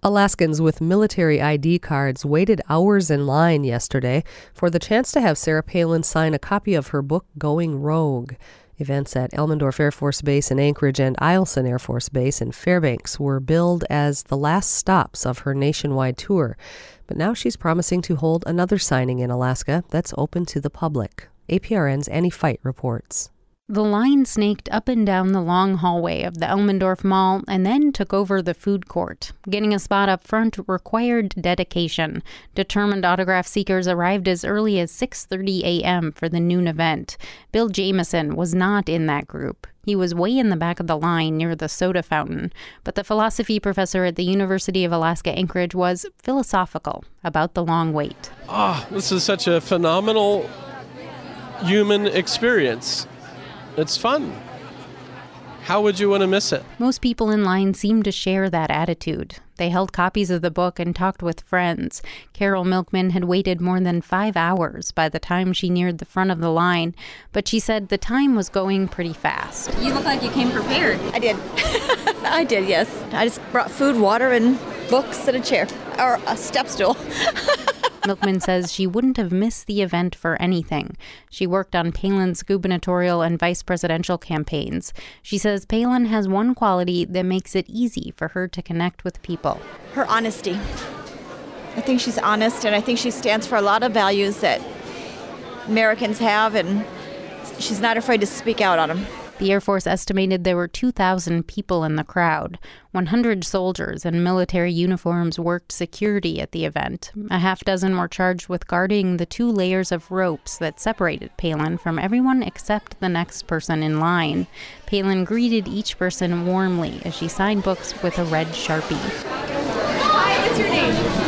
Alaskans with military ID cards waited hours in line yesterday for the chance to have Sarah Palin sign a copy of her book, Going Rogue. Events at Elmendorf Air Force Base in Anchorage and Eielson Air Force Base in Fairbanks were billed as the last stops of her nationwide tour. But now she's promising to hold another signing in Alaska that's open to the public. APRN's Annie Fight reports. The line snaked up and down the long hallway of the Elmendorf Mall and then took over the food court. Getting a spot up front required dedication. Determined autograph seekers arrived as early as 6:30 a.m. for the noon event. Bill Jameson was not in that group. He was way in the back of the line near the soda fountain. But the philosophy professor at the University of Alaska Anchorage was philosophical about the long wait. This is such a phenomenal human experience. It's fun. How would you want to miss it? Most people in line seemed to share that attitude. They held copies of the book and talked with friends. Carol Milkman had waited more than 5 hours by the time she neared the front of the line, but she said the time was going pretty fast. You look like you came prepared. I did. I did, yes. I just brought food, water, and books and a chair, or a step stool. Milkman says she wouldn't have missed the event for anything. She worked on Palin's gubernatorial and vice presidential campaigns. She says Palin has one quality that makes it easy for her to connect with people. Her honesty. I think she's honest, and I think she stands for a lot of values that Americans have, and she's not afraid to speak out on them. The Air Force estimated there were 2,000 people in the crowd. 100 soldiers in military uniforms worked security at the event. A half dozen were charged with guarding the 2 layers of ropes that separated Palin from everyone except the next person in line. Palin greeted each person warmly as she signed books with a red Sharpie. Hi, what's your name?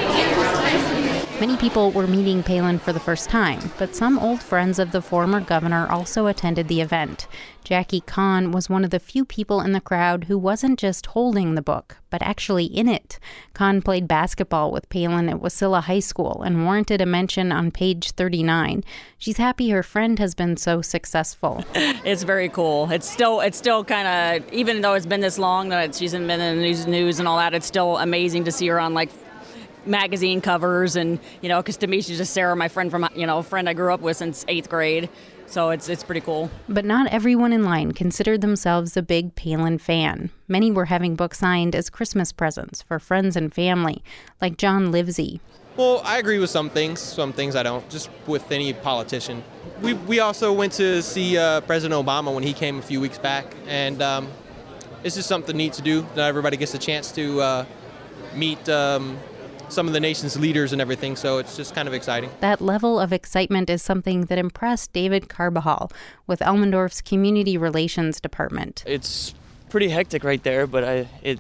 Many people were meeting Palin for the first time, but some old friends of the former governor also attended the event. Jackie Kahn was one of the few people in the crowd who wasn't just holding the book, but actually in it. Kahn played basketball with Palin at Wasilla High School and warranted a mention on page 39. She's happy her friend has been so successful. It's very cool. It's still kind of, even though it's been this long that she's been in the news and all that, it's still amazing to see her on magazine covers, and because to me she's just Sarah, my friend from a friend I grew up with since 8th grade. So it's pretty cool. But not everyone in line considered themselves a big Palin fan. Many were having books signed as Christmas presents for friends and family, like John Livesey. Well, I agree with some things I don't, just with any politician. We also went to see President Obama when he came a few weeks back, and it's just something neat to do. Not everybody gets a chance to meet some of the nation's leaders and everything, so it's just kind of exciting. That level of excitement is something that impressed David Carbajal with Elmendorf's Community Relations Department. It's pretty hectic right there, but it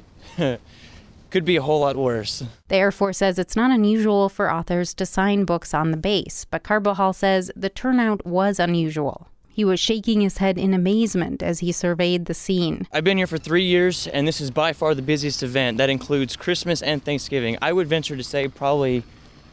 could be a whole lot worse. The Air Force says it's not unusual for authors to sign books on the base, but Carbajal says the turnout was unusual. He was shaking his head in amazement as he surveyed the scene. I've been here for 3 years, and this is by far the busiest event. That includes Christmas and Thanksgiving. I would venture to say probably,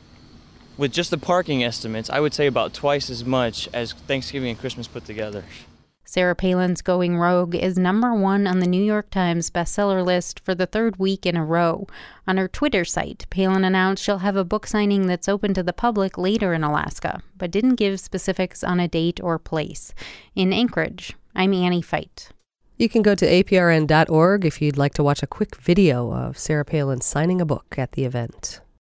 with just the parking estimates, I would say about twice as much as Thanksgiving and Christmas put together. Sarah Palin's Going Rogue is #1 on the New York Times bestseller list for the 3rd week in a row. On her Twitter site, Palin announced she'll have a book signing that's open to the public later in Alaska, but didn't give specifics on a date or place. In Anchorage, I'm Annie Fight. You can go to aprn.org if you'd like to watch a quick video of Sarah Palin signing a book at the event.